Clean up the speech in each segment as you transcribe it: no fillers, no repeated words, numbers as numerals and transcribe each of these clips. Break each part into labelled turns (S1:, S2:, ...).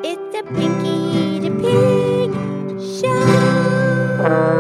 S1: It's the Pinky the Pig Show.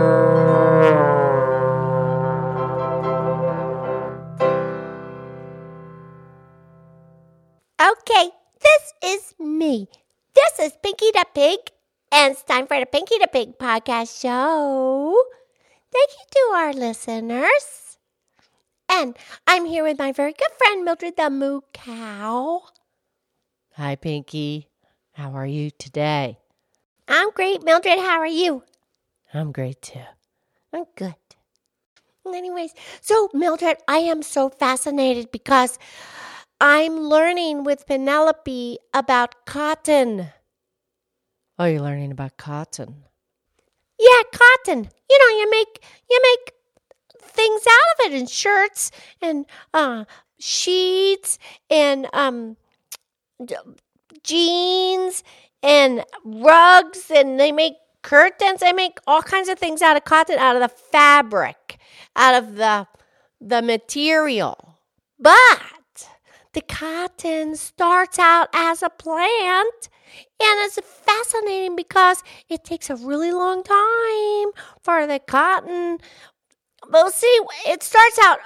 S1: Okay, this is me. This is Pinky the Pig, and it's time for the Pinky the Pig podcast show. Thank you to our listeners. And I'm here with my very good friend, Mildred the Moo Cow.
S2: Hi, Pinky. How are you today?
S1: I'm great, Mildred. How are you?
S2: I'm great, too.
S1: I'm good. Anyways, so Mildred, I am so fascinated because I'm learning with Penelope about cotton.
S2: Oh, you're learning about cotton.
S1: Yeah, cotton. You make things out of it, and shirts and sheets and jeans and rugs, and they make curtains. They make all kinds of things out of cotton, out of the fabric, out of the material. But the cotton starts out as a plant, and it's fascinating because it takes a really long time for the cotton. Well, see, it starts out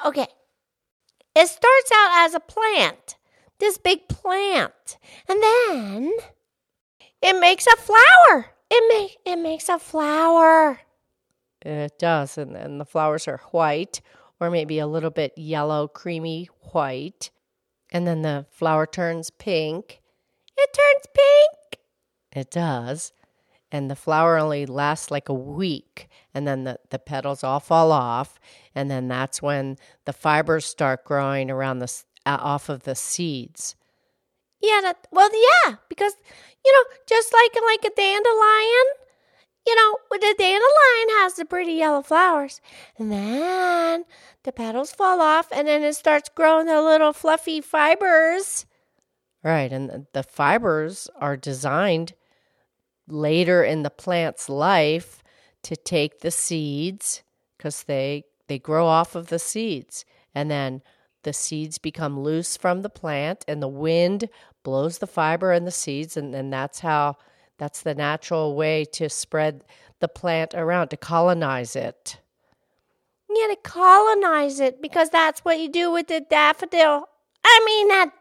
S1: as a plant, this big plant, and then it makes a flower. It makes a flower.
S2: It does, and the flowers are white or maybe a little bit yellow, creamy white. And then the flower turns pink.
S1: It turns pink.
S2: It does. And the flower only lasts like a week, and then the petals all fall off, and then that's when the fibers start growing around off of the seeds.
S1: Yeah, because, just like a dandelion, the dandelion has the pretty yellow flowers, and then the petals fall off, and then it starts growing the little fluffy fibers.
S2: Right, and the fibers are designed later in the plant's life to take the seeds, because they grow off of the seeds, and then the seeds become loose from the plant, and the wind blows the fiber and the seeds, and that's the natural way to spread the plant around, to colonize it.
S1: Yeah, to colonize it, because that's what you do with the daffodil. Not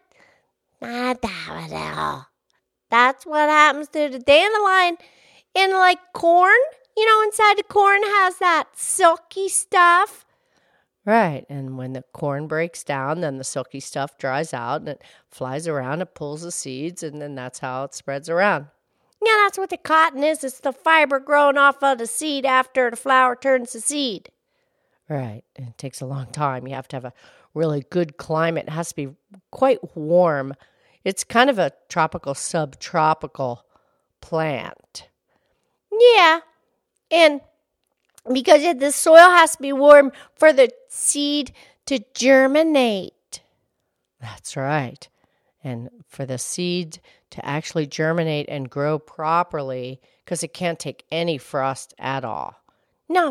S1: daffodil. That's what happens to the dandelion. And like corn, inside the corn has that silky stuff.
S2: Right, and when the corn breaks down, then the silky stuff dries out, and it flies around, it pulls the seeds, and then that's how it spreads around.
S1: Yeah, that's what the cotton is. It's the fiber growing off of the seed after the flower turns to seed.
S2: Right, and it takes a long time. You have to have a really good climate. It has to be quite warm. It's kind of a tropical, subtropical plant.
S1: Yeah, and because the soil has to be warm for the seed to germinate.
S2: That's right. And for the seed to actually germinate and grow properly, because it can't take any frost at all.
S1: No.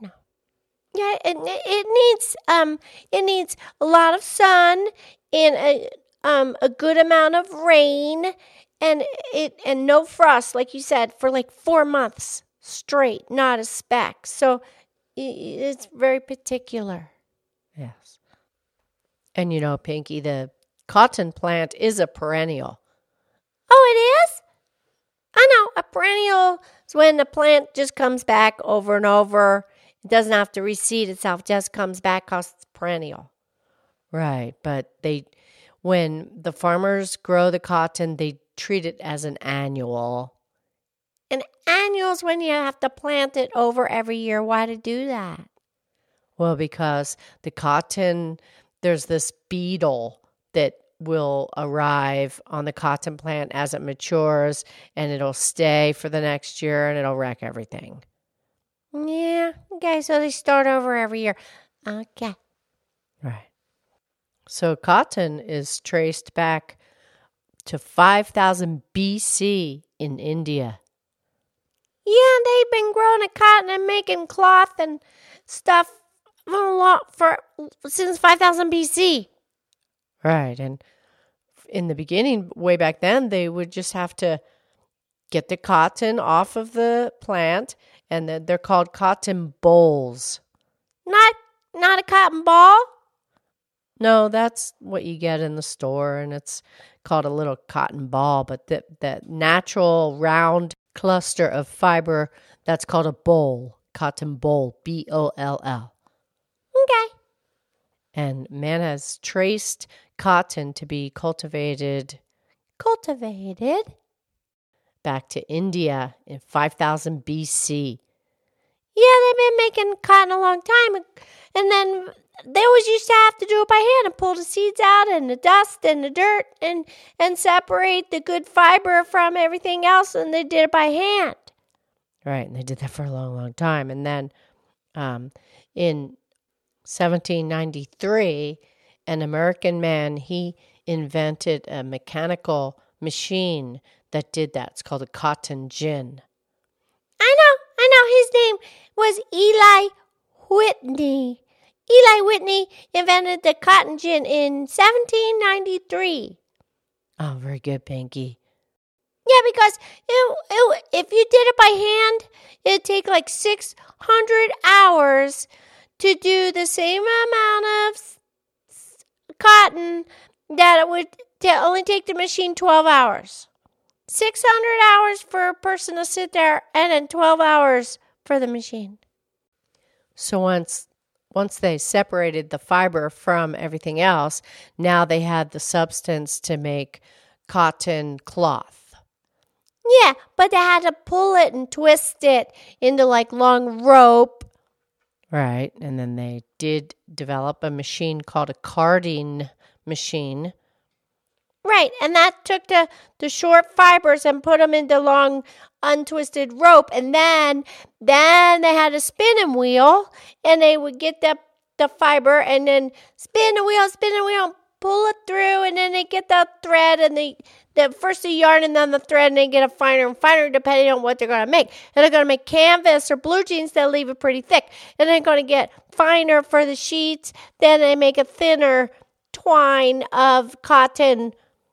S1: Yeah, it needs a lot of sun and a good amount of rain and no frost, like you said, for like 4 months straight, not a speck. So it's very particular.
S2: Yes. And Pinky, the cotton plant is a perennial.
S1: Oh, it is? I know. A perennial is when the plant just comes back over and over. It doesn't have to reseed itself, just comes back because it's perennial.
S2: Right, but when the farmers grow the cotton, they treat it as an annual.
S1: An annual is when you have to plant it over every year. Why to do that?
S2: Well, because the cotton, there's this beetle that will arrive on the cotton plant as it matures, and it'll stay for the next year, and it'll wreck everything.
S1: Yeah, okay, so they start over every year. Okay.
S2: Right. So cotton is traced back to 5,000 BC in India.
S1: Yeah, they've been growing the cotton and making cloth and stuff since 5,000 BC.
S2: Right, and in the beginning, way back then, they would just have to get the cotton off of the plant, and then they're called cotton bolls.
S1: Not a cotton ball?
S2: No, that's what you get in the store, and it's called a little cotton ball. But the natural round cluster of fiber, that's called a boll, cotton boll, B-O-L-L.
S1: Okay.
S2: And man has traced cotton to be cultivated back to India in 5000 BC.
S1: Yeah, they've been making cotton a long time. And then they always used to have to do it by hand and pull the seeds out and the dust and the dirt and separate the good fiber from everything else. And they did it by hand.
S2: Right, and they did that for a long, long time. And then in 1793, an American man, he invented a mechanical machine that did that. It's called a cotton gin.
S1: I know. His name was Eli Whitney. Eli Whitney invented the cotton gin in 1793.
S2: Oh, very good, Pinky.
S1: Yeah, because if you did it by hand, it'd take like 600 hours to do the same amount of cotton that it would only take the machine 12 hours. 600 hours for a person to sit there and then 12 hours for the machine.
S2: So once they separated the fiber from everything else, now they had the substance to make cotton cloth.
S1: Yeah, but they had to pull it and twist it into like long rope.
S2: Right, and then they did develop a machine called a carding machine.
S1: Right, and that took the short fibers and put them into long untwisted rope, and then they had a spinning wheel, and they would get the fiber and then spin the wheel, and pull it through, and then they get the thread and first the yarn and then the thread, and they get a finer and finer depending on what they're going to make. And they're going to make canvas or blue jeans, they'll leave it pretty thick. And they're going to get finer for the sheets, then they make a thinner twine of cotton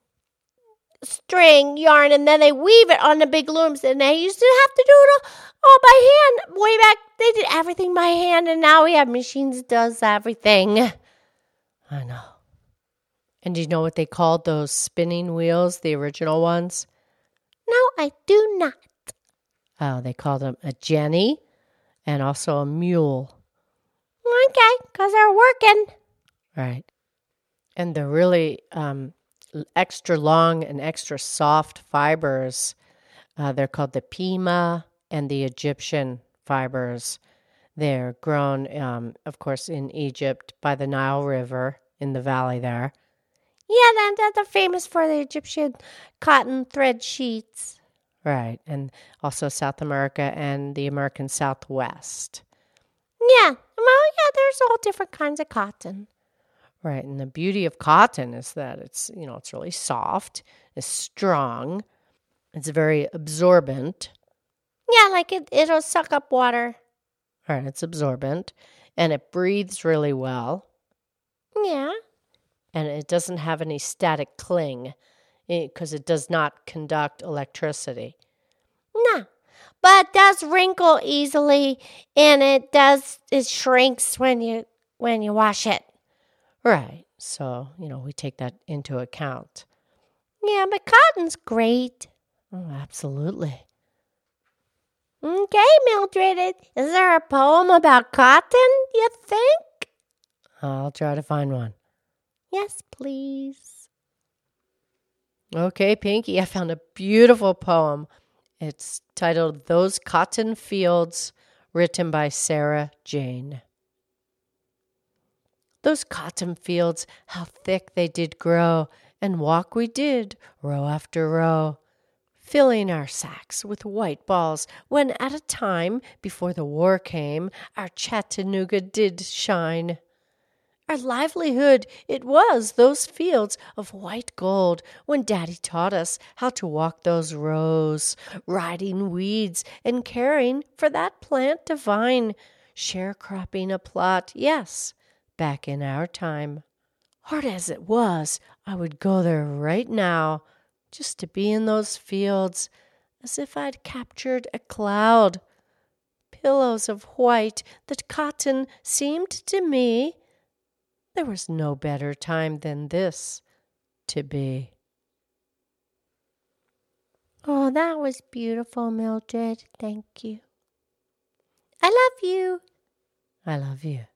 S1: string yarn, and then they weave it on the big looms. And they used to have to do it all by hand. Way back, they did everything by hand, and now we have machines that does everything.
S2: I know. And do you know what they called those spinning wheels, the original ones?
S1: No, I do not.
S2: Oh, they called them a jenny and also a mule.
S1: Okay, because they're working.
S2: Right. And the really extra long and extra soft fibers, they're called the Pima and the Egyptian fibers. They're grown, of course, in Egypt by the Nile River in the valley there.
S1: Yeah, they're famous for the Egyptian cotton thread sheets.
S2: Right, and also South America and the American Southwest.
S1: Yeah, there's all different kinds of cotton.
S2: Right, and the beauty of cotton is that it's really soft, it's strong, it's very absorbent.
S1: Yeah, like it'll suck up water.
S2: Right, it's absorbent, and it breathes really well.
S1: Yeah.
S2: And it doesn't have any static cling because it does not conduct electricity.
S1: No, but it does wrinkle easily, and it shrinks when you wash it.
S2: Right. So, we take that into account.
S1: Yeah, but cotton's great.
S2: Oh, absolutely.
S1: Okay, Mildred, is there a poem about cotton, you think?
S2: I'll try to find one.
S1: Yes, please.
S2: Okay, Pinky, I found a beautiful poem. It's titled Those Cotton Fields, written by Sarah Jane. Those cotton fields, how thick they did grow, and walk we did, row after row, filling our sacks with white balls, when at a time, before the war came, our Chattanooga did shine. Our livelihood, it was those fields of white gold, when Daddy taught us how to walk those rows, riding weeds and caring for that plant divine, sharecropping a plot, yes, back in our time. Hard as it was, I would go there right now, just to be in those fields as if I'd captured a cloud. Pillows of white that cotton seemed to me. There was no better time than this to be.
S1: Oh, that was beautiful, Mildred. Thank you. I love you.
S2: I love you.